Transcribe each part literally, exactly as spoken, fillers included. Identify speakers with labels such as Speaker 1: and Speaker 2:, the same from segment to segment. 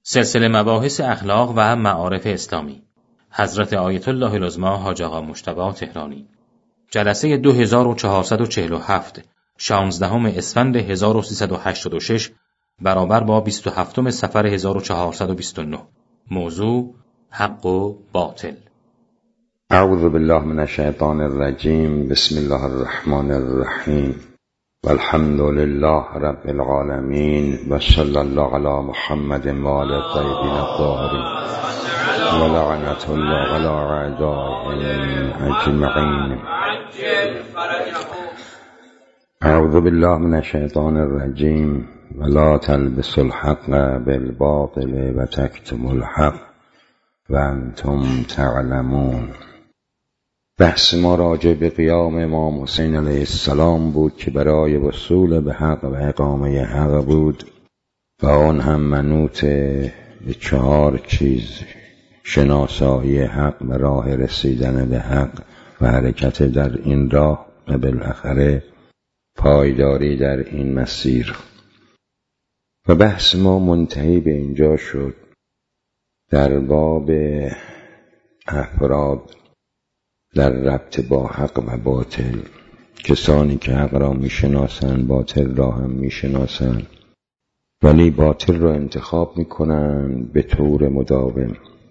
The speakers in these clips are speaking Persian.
Speaker 1: سلسله مباحث اخلاق و معارف اسلامی، حضرت آیت الله العظمی حاج آقا مجتبی تهرانی، جلسه دو هزار و چهارصد و چهل و هفت، شانزدهم اسفند هزار و سیصد و هشتاد و شش برابر با بیست و هفتم صفر هزار و چهارصد و بیست و نه. موضوع حق و باطل.
Speaker 2: اعوذ بالله من الشیطان الرجیم. بسم الله الرحمن الرحیم. والحمد لله رب العالمین و صلی الله علی محمد و آل الطیبین الطاهرین و لعنت الله علی اعدائهم اجمعین. اعوذ بالله من الشیطان الرجیم. ولا تلبسوا الحق بالباطل و تکتموا الحق و انتم تعلمون. بحث ما راجع به قیام امام حسین علیه السلام بود که برای وصول به حق و اقامه حق بود و آن هم منوط به چهار چیز: شناسایی حق و راه رسیدن به حق و حرکت در این راه و بالاخره پایداری در این مسیر. و بحث ما منتهی به اینجا شد در باب افراد در ربط با حق و باطل. کسانی که حق را میشناسند باطل را هم میشناسند، ولی باطل را انتخاب میکنند به طور مداوم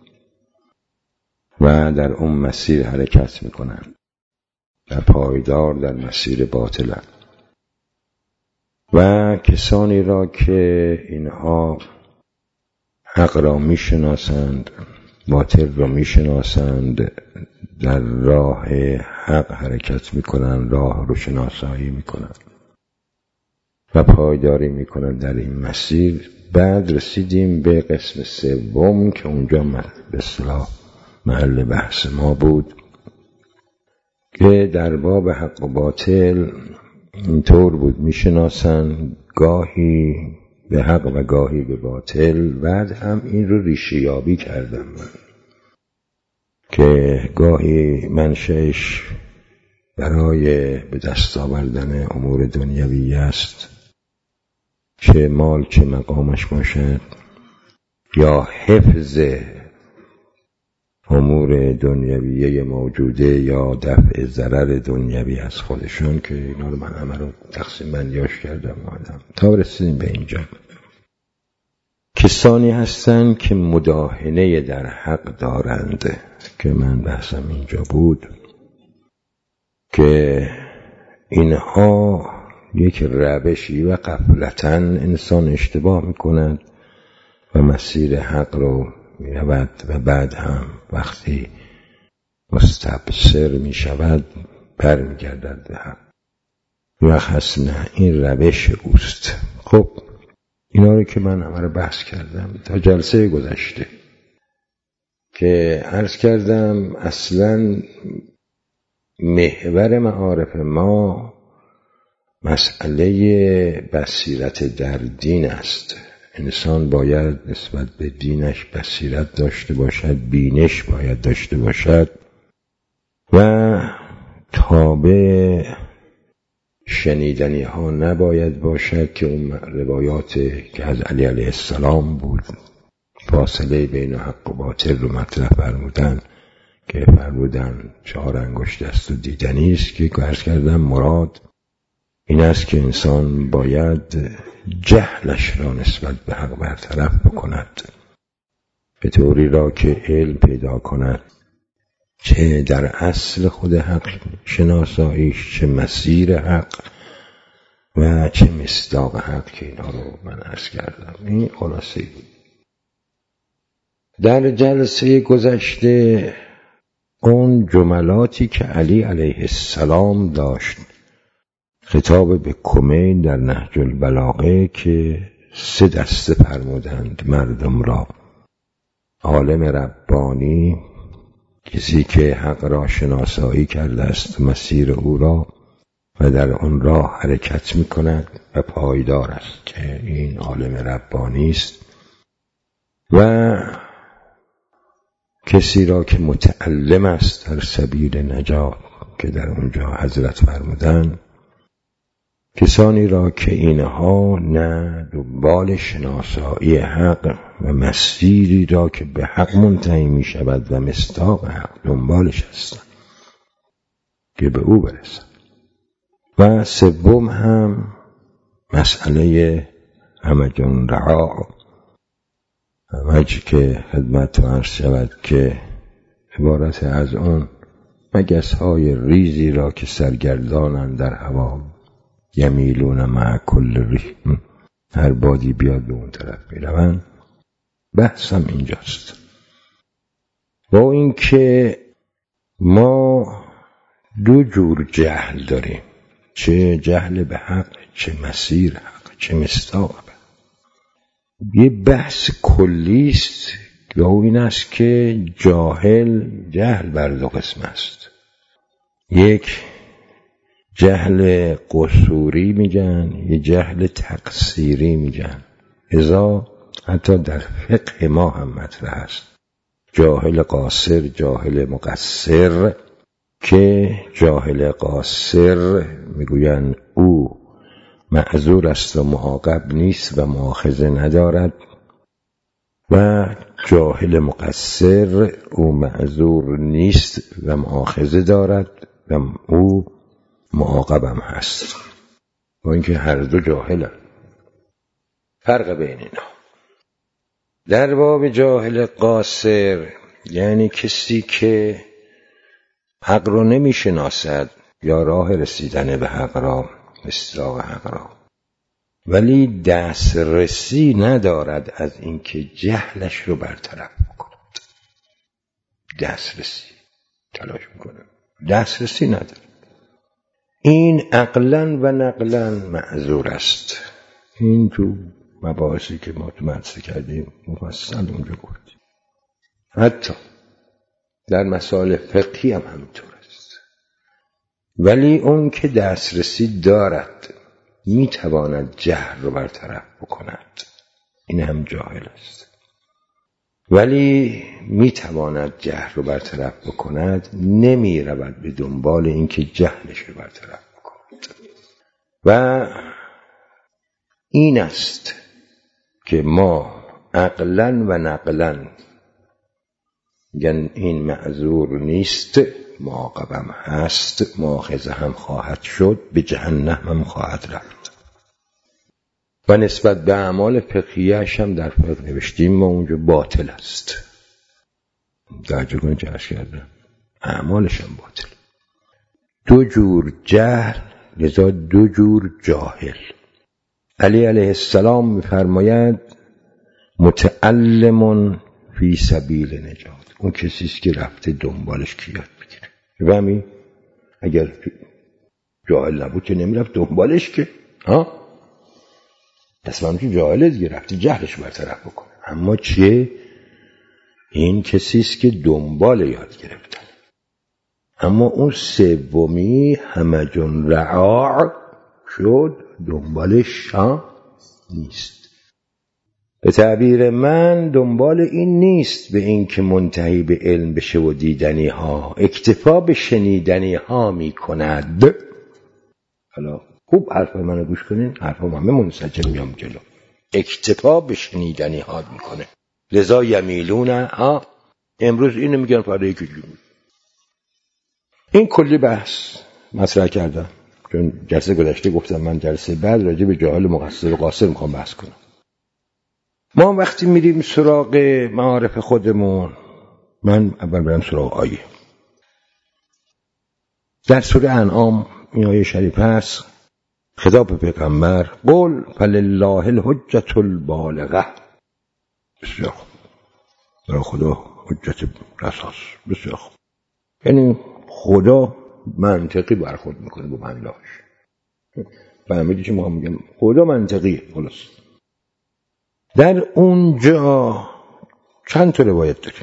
Speaker 2: و در اون مسیر حرکت میکنند و پایدار در مسیر باطلند. و کسانی را که اینها حق را میشناسند باطل را میشناسند در راه حق حرکت میکنن، راه رو شناسایی میکنن و پایداری میکنن در این مسیر. بعد رسیدیم به قسم سوم که اونجا به اصطلاح محل بحث ما بود که در باب حق و باطل اینطور بود: میشناسن گاهی به حق و گاهی به باطل. بعد هم این رو ریشه یابی کردم من که گاهی منشأش برای به دست آوردن امور دنیوی است، چه مال چه مقامش باشد، یا حفظ امور دنیویه موجوده یا دفع ضرر دنیوی از خودشون، که اینا رو من همه رو تقسیم بندیاش کردم آدم تا رسیدیم به اینجا. کسانی هستن که مداهنه در حق دارند که من بحثم اینجا بود که اینها یک روشی و غفلتاً انسان اشتباه میکند و مسیر حق رو میرود و بعد هم وقتی مستبصر میشود بر میگردد به حق و خاص نه این روش اوست. خب اینا رو که من همه رو بحث کردم تا جلسه گذشته که عرض کردم اصلاً محور معارف ما مسئله بصیرت در دین است. انسان باید نسبت به دینش بصیرت داشته باشد، بینش باید داشته باشد و تابع شنیدنی ها نباید باشد که اون روایات که از علی علیه السلام بود فاصله بین حق و باطل رو مطرح فرمودن که فرمودن چهار انگشت دست و دیدنی است، که عرض کردم مراد این است که انسان باید جهلش را نسبت به حق برطرف بکند به طوری را که علم پیدا کند، چه در اصل خود حق شناساییش، چه مسیر حق و چه مصداق حق، که اینا رو من عرض کردم. این خلاصه بود. در جلسه گذشته اون جملاتی که علی علیه السلام داشت خطاب به کمین در نهج البلاغه که سه دسته فرمودند مردم را: عالم ربانی، کسی که حق را شناسایی کرده است مسیر او را و در آن راه حرکت می کند و پایدار است که این عالم ربانی است، و کسی را که متعلم است در سبیل نجات که در اونجا حضرت فرمودند کسانی را که اینها نه دنبال شناسایی حق و مسیری را که به حق منتهی می شود و مصداق حق دنبالش هستند که به او برسند. و سوم هم مسئله همجون رعا، همج که خدمت عرض شود که عبارت از اون مگس های ریزی را که سرگردانند در هوا، یمیلون مع کل ریح، هر بادی بیاد به اون طرف میروند. بحثم اینجاست با این که ما دو جور جهل داریم، چه جهل به حق، چه مسیر حق، چه مصداق حق. یه بحث کلیست یا این است که جاهل جهل بر دو قسم است. یک جهل قصوری میگن، یه جهل تقصیری میگن. ازا حتی در فقه ما هم مطرح است جاهل قاصر، جاهل مقصر، که جاهل قاصر میگوین او معذور است و معاقب نیست و مؤاخذه ندارد، و جاهل مقصر او معذور نیست و مؤاخذه دارد و او معاقبم هست. با اینکه هر دو جاهلن. فرق بین اینا در باب جاهل قاصر یعنی کسی که حق رو نمی شناسد یا راه رسیدن به حق را، مصداق حق را، ولی دسترسی ندارد از اینکه جهلش رو برطرف بکند. دسترسی تلاش میکنه، دسترسی نداره. این عقلاً و نقلاً معذور است. این تو مباحثی که ما تو مدرسه کردیم مفصل اونجا گفتیم. حتی در مسائل فقهی هم همینطور است. ولی اون که دسترسی دارد میتواند جهل رو برطرف بکند، این هم جاهل است. ولی میتواند جهل رو برطرف بکند، نمی رود به دنبال اینکه جهلش رو برطرف بکند. و این است که ما عقلاً و نقلاً میگن این معذور نیست، معاقبم هست، مؤاخذه هم خواهد شد، به جهنم هم خواهد رفت. و نسبت به اعمال فقهیش هم در فقه نوشتیم ما اونجا باطل است. درجه کنید که عرض کردم اعمالش هم باطل. دو جور جهل لذا دو جور جاهل. علی علیه السلام می‌فرماید متعلم فی سبیل نجات، اون کسیست که رفته دنبالش که یاد بگیره. و همین اگر جاهل نبود که نمیرفت دنبالش که ها اصلا که جاهله دیگه، رفته جهلش برطرف بکنه. اما چیه؟ این کسیست که دنبال یاد گرفتن. اما اون سومی همجون رعاع شد، دنبالش ها نیست. به تعبیر من دنبال این نیست به این که منتهی به علم بشه و دیدنی ها، اکتفا به شنیدنی ها می کند. حالا خوب حرف منو گوش کنین، حرف همه منسجم میام جلو. اکتفا به شنیدنی ها می کنه. لذا یمیلون ها. امروز اینو میگن پاره یکی جون. این کلی بحث مطرح کردم چون جلسه گذشته گفتم من جلسه بعد راجع به جاهل مقصر و قاصر میخوام بحث کنم. ما وقتی میریم سراغ معارف خودمون، من اول برم سراغ آیه. در سوره انعام این آیه شریف هست، خطاب پیغمبر، قل فلله الحجة البالغه. بسیار خوب، برای خدا حجت اساس. بسیار خوب، یعنی خدا منطقی برخورد میکنه با بنده‌هاش. فهمیدی چی ما میگم؟ خدا منطقیه. خلاص در اونجا چند تا روایت داریم.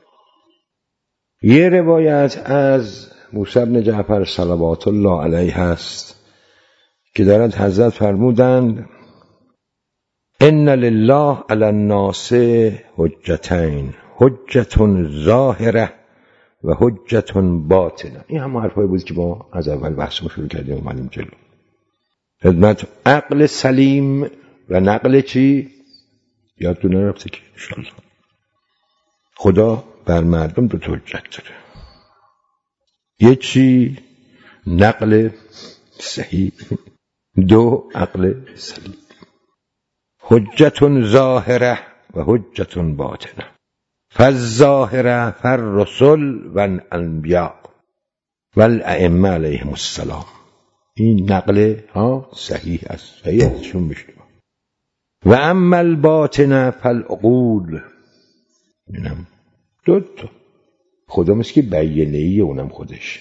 Speaker 2: یه روایت از موسی بن جعفر صلوات الله علیه هست که دارد حضرت فرمودند ان لله علی الناس حجتین، حجت ظاهره و حجت باطنه. این هم حرفایی بود که ما از اول بحثمون شروع کردیم اومدیم جلو. خدمت عقل سلیم و نقل چی؟ یادتون نرفته که انشالله خدا بر مردم دو تا حجت داره. یه چی نقل صحیح، دو عقل سلیم. حجت ظاهره و حجت باطنه. فالظاهره فالرسل و الانبیاء و الائمه علیهم السلام. این نقل ها صحیح است، صحیح ازشون بشنو. و اما الباطنه فالعقول. اینم دو تا خدا مثل که بیانه ای اونم خودش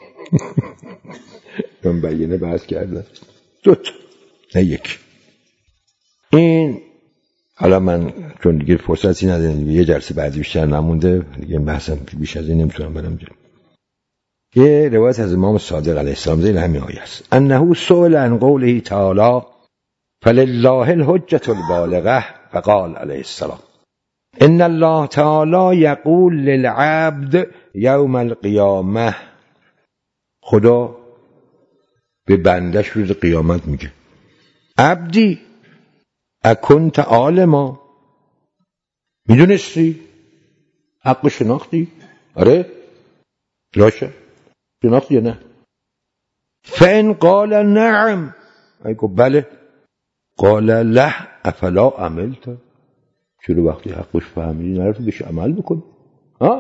Speaker 2: من بیانه بحث کردم دو تا نه یک. این حالا من چون دیگه فرصتی ندارم یه جلسه بعدی بیشتر نمونده دیگه بحثم بیش از این نمیتونم برم جلو. یه روایت از امام صادق علیه السلام زیر همین آیه است. انه سئل عن قوله تعالی فلله الحجة البالغه فقال علیه السلام ان الله تعالی یقول للعبد یوم القیامه. خدا به بندش روز قیامت میگه عبدی اکنت عالما، میدونستی؟ حق شناختی؟ آره؟ لاشه شناختی یا نه؟ فان قال نعم، اگه بله، قال له افلا عملت، چرا وقتی حقش فهمیدی نرفتی بهش عمل بکن؟ ها؟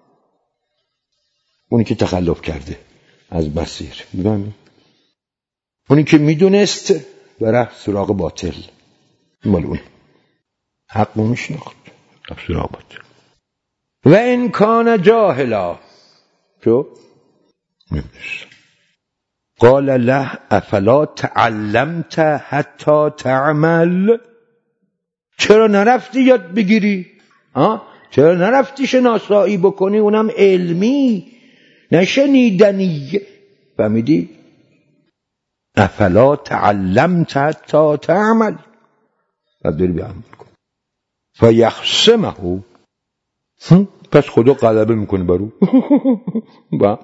Speaker 2: اونی که تخلف کرده از مسیر، میدونی؟ اونی که میدونست بره سراغ باطل، مال اون حق میشناخت رفت سراغ باطل. و این کان جاهلا، چو نمیدونست، قال له افلا تعلمت حتی تعمل، چرا نرفتی یاد بگیری؟ ها؟ چرا نرفتی شناسایی بکنی، اونم علمی نشنیدنی؟ فهمیدی؟ افلا تعلمت حتی تعمل، بعد داری به عمل کن. فیخصمه، پس خدا غلبه میکنه برو با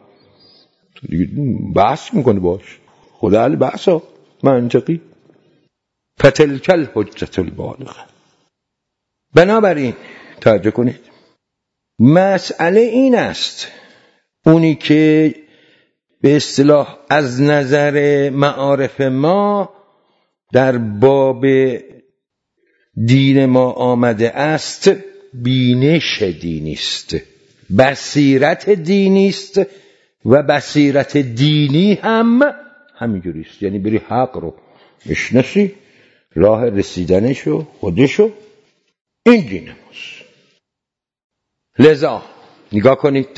Speaker 2: بحث میکنه باش، خدا علی بحثا منطقی. فتلک الحجة البالغه. بنابراین توجه کنید، مسئله این است اونی که به اصطلاح از نظر معارف ما در باب دین ما آمده است بینش دینی است، بصیرت دینی است و بصیرت دینی هم همینجوری است. یعنی بری حق رو بشناسی، راه رسیدنشو خودشو، این دین ماست. لذا نگاه کنید،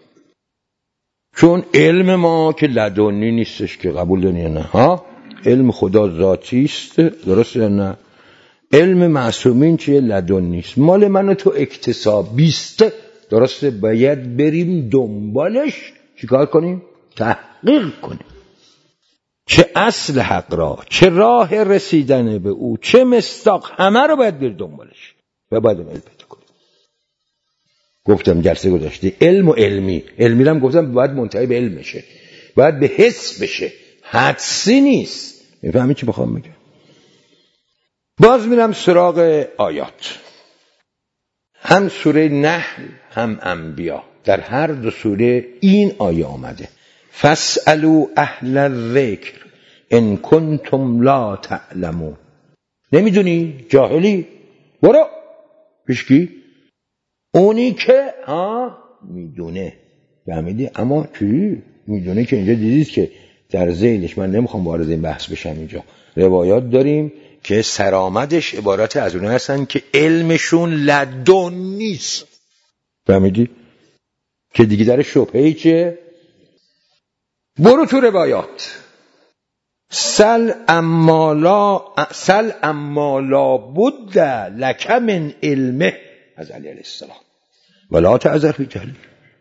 Speaker 2: چون علم ما که لدنی نیستش که قبول دارین نه ها، علم خدا ذاتی است، درسته یا نه؟ علم معصومین چیه؟ لدن نیست، مال من و تو اکتسابی است، درسته؟ باید بریم دنبالش چیکار کنیم؟ تحقیق کنیم، چه اصل حق را، چه راه رسیدن به او، چه مصداق، همه رو باید بریم دنبالش و باید علم پیدا کنیم. گفتم جلسه گذاشته علم و علمی، علمی هم گفتم باید منتهی به علم بشه، باید به حس بشه، حدسی نیست. میفهمی چی بخوام بگم؟ باز میرم سراغ آیات، هم سوره نحل هم انبیا، در هر دو سوره این آیه آمده فاسألوا اهل الذکر ان کنتم لا تعلمون. نمیدونی؟ جاهلی؟ برو پیش کی؟ اونی که ها میدونه. فهمیدی؟ اما چی؟ میدونه که اینجا دیدید که در ذیلش، من نمیخوام وارد این بحث بشم، اینجا روایات داریم که سرآمدش عبارت از اونه هستن که علمشون لدن نیست. فهمیدی؟ که دیگه در شبهه‌ای چه؟ برو تو روایات، سل امالا سل امالا بود لک من علمه از علی علیه السلام ولا تعذر فی جهل.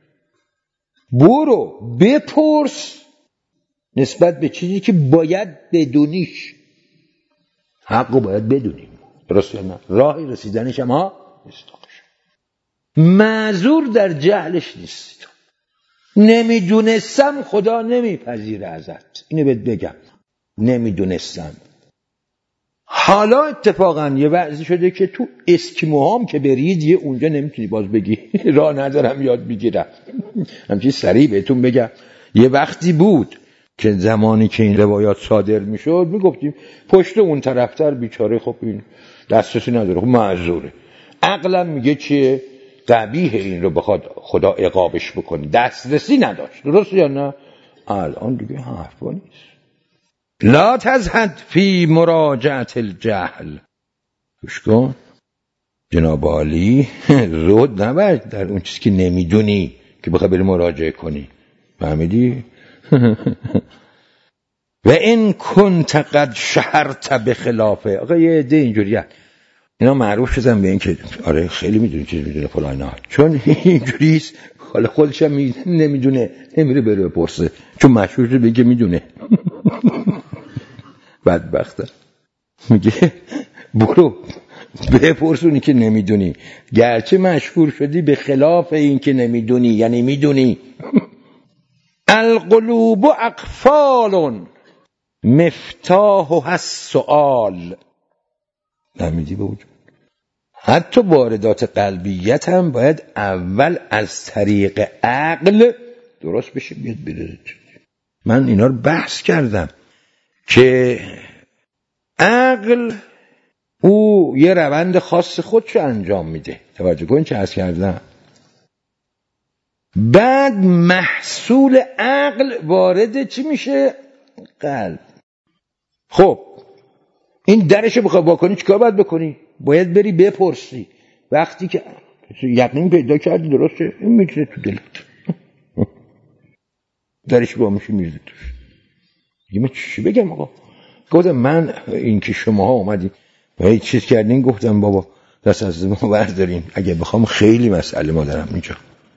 Speaker 2: برو بپرس نسبت به چیزی که باید بدونیش، حقو باید بدونیم، درست یا نه؟ راهی رسیدنش هم ها مستاقش، معذور در جهلش نیستی. نمیدونستم خدا نمیپذیره ازت، اینو بهت بگم. نمیدونستم. حالا اتفاقا یه وضعی شده که تو اسکیموهام که برید یه اونجا نمیتونی باز بگی راه ندارم یاد بگیرم. همچین سریع بهتون بگم یه وقتی بود که زمانی که این روایات صادر میشد میگفتیم پشت اون طرفتر بیچاره خب این دسترسی نداره، خب معذوره. عقلم میگه چیه؟ قبیح این رو بخواد خدا عقابش بکنه، دسترسی نداشت. درست یا نه؟ الان دیگه حرفا نیست. لا تزهد فی مراجعت الجهل. گوش کن جناب عالی، زود نباید در اون چیزی که نمیدونی که بخوای بری مراجعه کنی. فهمیدی؟ و این کنت قد شهرت بخلافه. آقا یه عده اینجوریه، اینا معروف شدن به این که آره خیلی میدونه چیز میدونه فلانا، چون اینجوریست حالا خودش هم نمیدونه نمیره بره بپرسه چون مشهور شده بگه میدونه. بدبخته. میگه برو بپرس اونی که نمیدونی، گرچه مشهور شدی به خلاف این که نمیدونی، یعنی میدونی. القلوب اقفال مفتاحها السؤال. نمیدی به وجود. حتی واردات قلبیت هم باید اول از طریق عقل درست بشه بیاد بره. من اینا رو بحث کردم که عقل او یه روند خاص خودشو انجام میده. توجه کن چه عرض کردم. بعد محصول عقل وارد چی میشه؟ قلب. خب این درشو بخوای واکنی چیکار باید بکنی؟ باید بری بپرسی. وقتی که یقین پیدا کردی درسته این میتونه تو دلت درش با میشه میرده توش. دیگه من چی بگم آقا؟ گفتم من این که شماها اومدین و هیچ چیز کردین، گفتم بابا دست از ما بردارین، اگه بخوام خیلی مسئله ما دارم اینجا.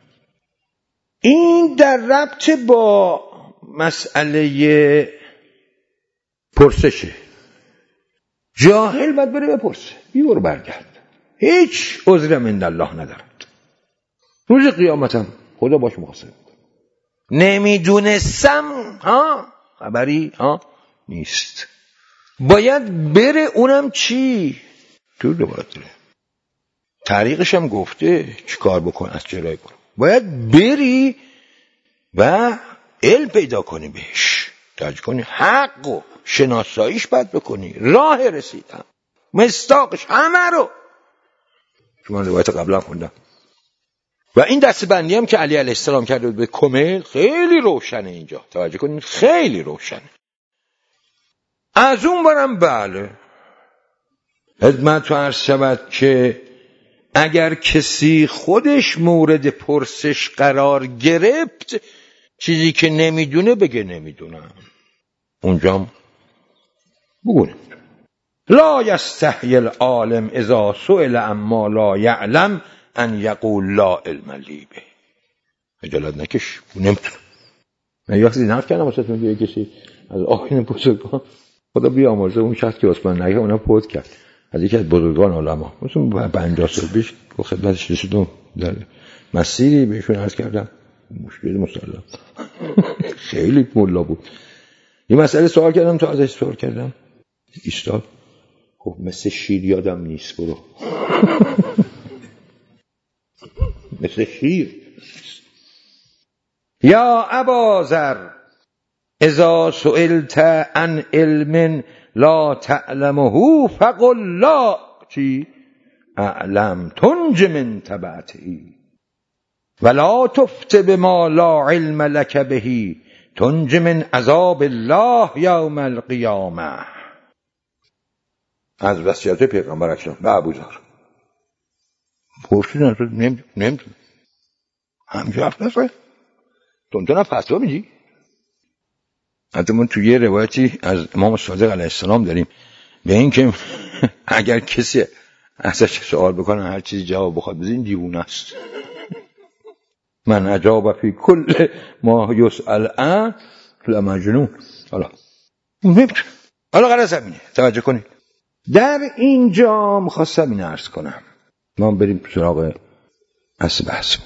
Speaker 2: این در ربط با مسئله پرسشه. جاهل باید بره بپرسه، بیور برگرد، هیچ عذر من الله ندارد. روز قیامتم خدا باش محاسبه میکنه. نمیدونستم ها خبری ها نیست. باید بره. اونم چی؟ تو روایت داره طریقش هم گفته چی کار بکن از جلوی کن. باید بری و علم پیدا کنی بهش، توجه کنی، حق و شناساییش باید بکنی، راه رسیدن مستاقش همه رو. شما روایت قبلا خوندم و این دستبندی هم که علی علیه السلام کرده بود به کمیل خیلی روشنه اینجا. توجه کنید خیلی روشنه. از اون برم بله خدمت تو عرض شود که اگر کسی خودش مورد پرسش قرار گرفت چیزی که نمیدونه بگه نمیدونم. اونجام بگونه لا یستحی العالم اذا سئل عما لا یعلم ان یقول لا علم لی به. خجالت نکش، نمیتونه. من یه وقتی نقل کردم واسهتون که کسی از آیین بزرگان خدا بیامرزه اون شخص که عثمان نگه اونم پود کرد از یکی از بزرگان علما مثلا پنجاه سال پیش که خدمتش رسیدم در مسیری بهشون عرض کردم مشکل مسلم خیلی ملا بود. یه مسئله سوال کردم تو ازش سوال کردم ایستاد گفت مثل شیر یادم نیست برو. مثل شیر. یا ابا ذر اذا سئلت عن علم لا تعلمه فقل لا چی اعلم تنج من تبعته ولا تفت بما لا علم لك به تنج من عذاب الله یوم القیامه. از وصیت پیغمبر اکرم به ابوذر پرسیدن نمیدونم نمیدونم همینجا حرف نزد تو تو فتوا میدی. حتی من توی یه روایتی از امام صادق علیه السلام داریم به این که اگر کسی ازش سوال بکنه هر چیزی جواب بخواد بده این دیوونه است. من اجاب فی کل ما یسأل عن لمجنون. حالا نمیتونه. حالا قرار زمینه توجه کنید. در اینجا میخواستم این عرض کنم ما بریم سراغ اصل بحث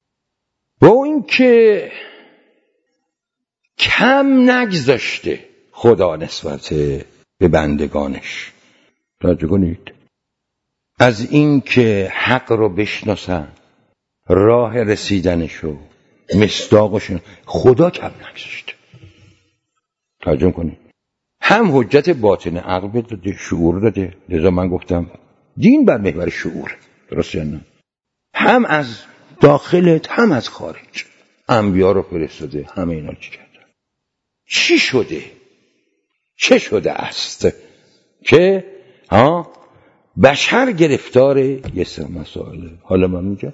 Speaker 2: با این که کم نگذاشته خدا نسبت به بندگانش. توجه کنید، از این که حق رو بشناسن، راه رسیدنشو، مصداقشون، خدا کم نگذاشته. توجه کنید، هم حجت باطن عقل داده، شعور داده. لذا من گفتم دین بر محور شعور، درست یا نه؟ هم از داخلت هم از خارج انبیا رو فرستاده، همه اینا چی کردن؟ چی شده؟ چه شده است که ها بشر گرفتار یه سر مسائله؟ حالا من میگم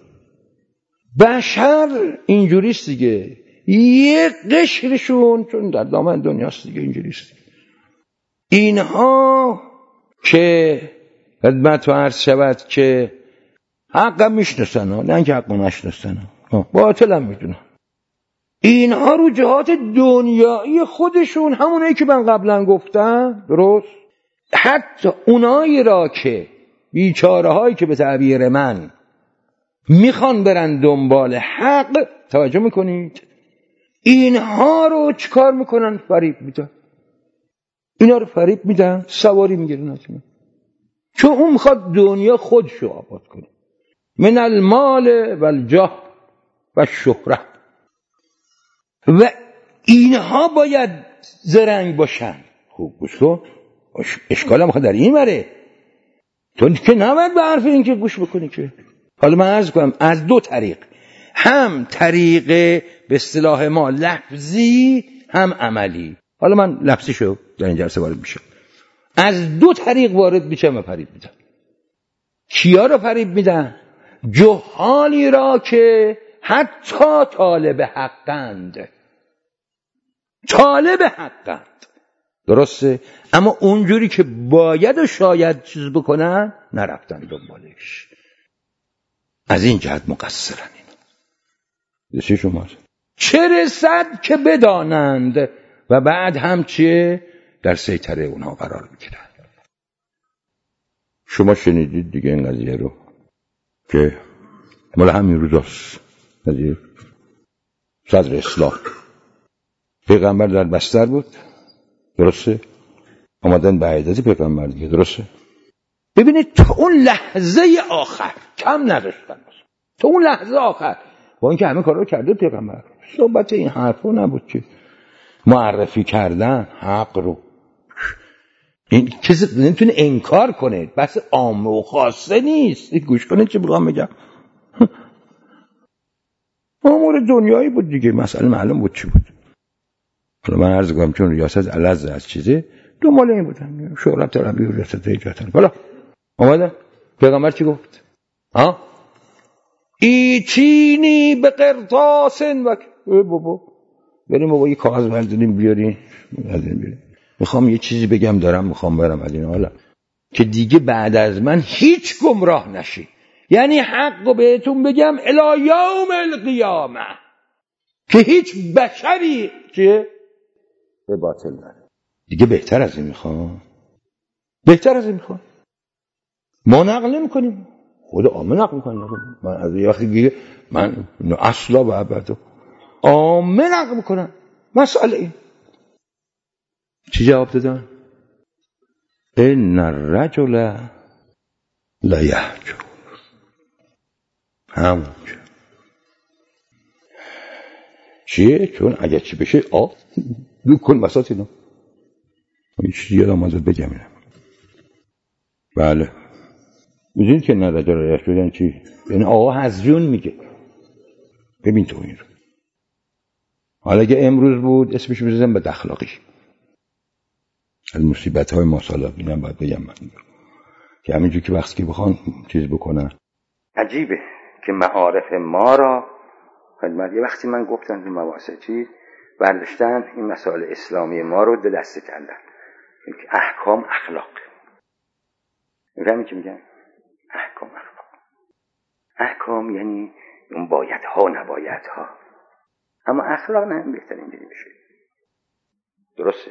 Speaker 2: بشر اینجوریست دیگه، یه قشرشون چون در دامن دنیاست دیگه اینجوریست. اینها که خدمت و عرض شود که حق هم میشناسن ها، نه اینکه حق رو نشناسن ها، باطل هم میدونن. اینها رو جهات دنیایی خودشون، همونایی که من قبلا گفتم، درست، حتی اونایی را که بیچاره هایی که به تعبیر من میخوان برن دنبال حق، توجه میکنید، اینها رو چیکار میکنن؟ فریب میدن. اینا رو فریب میدن، سواری میگیرن از من، چون اون میخواد دنیا خودشو آباد کنه، من المال و الجاه و شهره. و اینها باید زرنگ باشن. خوب گوش کن، اشکال هم در این مره، تو که نباید به حرف این که گوش بکنی که. حالا من عرض کنم از دو طریق، هم طریق به اصطلاح ما لفظی، هم عملی. حالا من لفظی شو در این جلسه وارد میشم، از دو طریق وارد میشم و فریب میدم. کیا رو فریب میدن؟ جهالی را که حتی طالب حقند، طالب حقند، درسته، اما اونجوری که باید و شاید چیز بکنن نرفتن دنبالش. از این جهت مقصرن اینا. دستی شما چه رسد که بدانند و بعد هم چیه در سیطره اونها قرار بگیرن. شما شنیدید دیگه این قضیه رو که مال همین روزاست، قضیه صدر اسلام پیغمبر در بستر بود، درسته، آمدن به عیادت پیغمبر دیگه، درسته. ببینید تا اون لحظه آخر کم نداشتن، تا اون لحظه آخر، با اینکه همه کار رو کرده پیغمبر، صحبت این حرفو نبود که معرفی کردن حق رو. این کسی نمیتونه انکار کنه، بس عامه و خاصه نیست. گوش کنید چه بخوام بگم. امور دنیایی بود دیگه، مسئله معلوم بود چی بود. من عرض کنم چون ریاست الز از چیزه دنبال این بودن، شهرت دارم بی ریاست ایجاتن. حالا اومدن پیغمبر چی گفت؟ ها ایتینی به قرطاسن و بابا بریم بابا یه کاغذ برداریم بیارین، میخوام یه چیزی بگم دارم میخوام برم از این حالا که دیگه بعد از من هیچ گمراه نشی. یعنی حق رو بهتون بگم الی یوم القیامه که هیچ بشری که به باطل نره. دیگه بهتر از این میخوام، بهتر از این میخوام. ما نقل نمی کنیم، خود عامه نقل میکنیم. من از یه وقتی دیگه من اصلا و ابدا عامه نقل میکنم. مسئله این چی جواب دادن؟ ان الرجل لا یهجر. همونجا چیه؟ چون اگر چی بشه آ دو کن مسات اینا این چیزی یادم آزاد بگم اینم. بله میدونید که نه رجل لا یهجر یعنی چی؟ یعنی آقا هزیون میگه. ببین تو این رو حالا اگه امروز بود اسمش می‌ذارم بد اخلاقی. از مصیبت‌های ما سالا اینم باید بگم من که همینجور که وقتی که بخوان چیز بکنن عجیبه که معارف ما را خدمت یه وقتی من گفتم تو مباحث چیز برداشتن این مسائل اسلامی ما رو دل دسته کردن که احکام اخلاق. میفهمی چی میگم؟ احکام اخلاق. احکام یعنی اون بایدها نبایدها، اما اخلاق نه بهترین دیگه بشه. درسته؟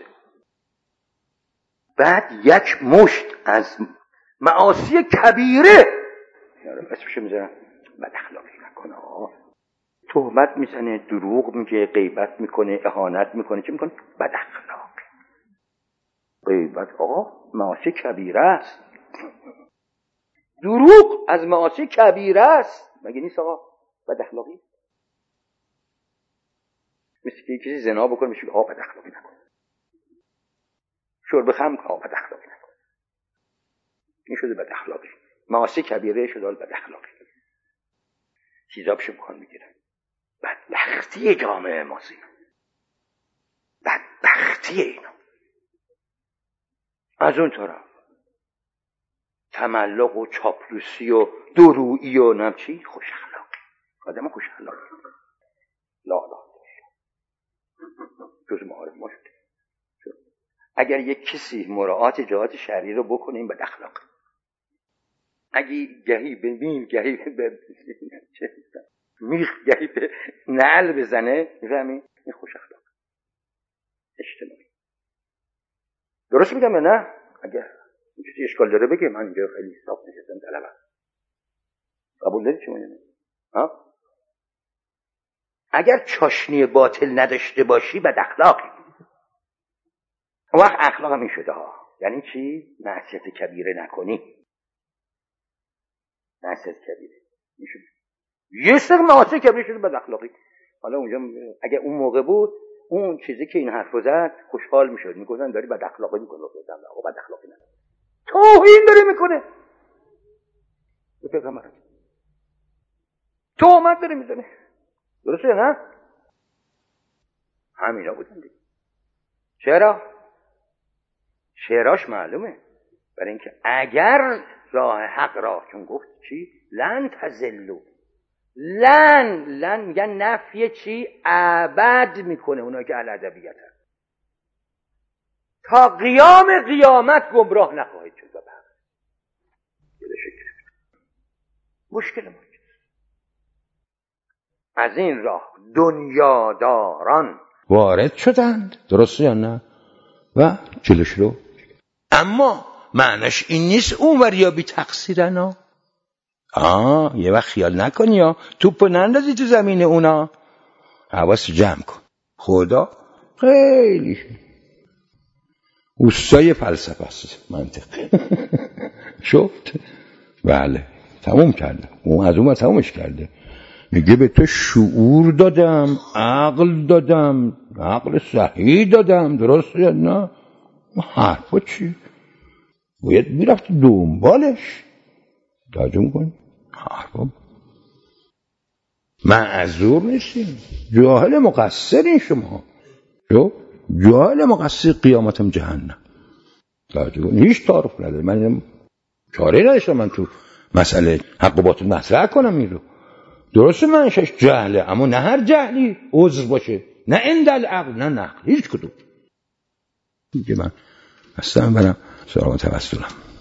Speaker 2: بعد یک مشت از معاصی کبیره اسمشو میذارن بد اخلاقی نکنه، تهمت میزنه، دروغ میگه، غیبت میکنه، اهانت میکنه، چی میکنه؟ بد اخلاق.
Speaker 3: غیبت آقا معاصی کبیره است. دروغ از معاصی کبیره است. مگه نیست آقا؟ بد اخلاقی. مثل که کسی زنا بکنه میشه آقا بد اخلاقی نکن. شرب خمر آقا بد اخلاقی نکن. این شده بد اخلاقی. معاصی کبیره شده بد اخلاقی. چیزا پیش بکن میگیرن. بدبختی جامعه ماست. بدبختی اینا. از اون طرف تملق و چاپلوسی و درویی و نمچی خوش اخلاقی. آدم خوش اخلاقی. لا لا جز معارف ما شده. اگر یک کسی مراعات جهات شرعی رو بکنه این بد اخلاقی. اگه گهی به میل گهی به میخ گهی به نعل بزنه میفهمی این خوش اخلاق اجتماعی. درست میگم یا نه؟ اگر این چیزی اشکال داره بگه من اینجا خیلی صاف نشستم طلبم. قبول داری چی میگم؟ ها؟ اگر چاشنی باطل نداشته باشی بد اخلاقی. اون وقت اخلاق هم این شده ها. یعنی چی؟ معصیت کبیره نکنی. معصیت کبیره میشه یه سر معاصی کبیره شده بد اخلاقی. حالا اونجا اگه اون موقع بود اون چیزی که این حرفو زد خوشحال میشد، میگفتن داری بد اخلاقی میکنه. آقا بد اخلاقی نه، توهین داره میکنه به پیغمبر، تهمت داره میزنه. درسته نه؟ همینا بودن دیگه. چرا؟ شعراش معلومه برای اینکه اگر راه حق را، چون گفت چی؟ لن تزلو. لن لن میگن نفی چی؟ ابد میکنه اونا که اهل ادبیت هست. تا قیام قیامت گمراه نخواهید شد. به مشکل ما از این راه دنیاداران
Speaker 2: وارد شدند، درسته یا نه؟ و جلوش رو. اما معناش این نیست اون وریا بی تقصیرنا. آه یه وقت خیال نکنی یا توپو نندازی تو زمین اونا. حواس جمع کن. خدا خیلی اوستای فلسفه است، منطق. شفت؟ بله تموم کرده. اون از اون تمومش کرده. میگه به تو شعور دادم، عقل دادم، عقل صحیح دادم، درست یا نه؟ حرفا چی؟ باید میرفت دنبالش. توجه میکنی؟ حرفا معذور نیستیم، جاهل مقصرین شما. شو جاهل مقصر قیامتم جهنم. توجه کنی؟ هیچ تعارف نداره. من چاره نداشتم من تو مسئله حق و باطل مطرح کنم این رو. درسته منشش جهله، اما نه هر جهلی عذر باشه، نه اندل عقل نه نقل، هیچ کدوم. میگه من اصلا برم سراغ توسلم.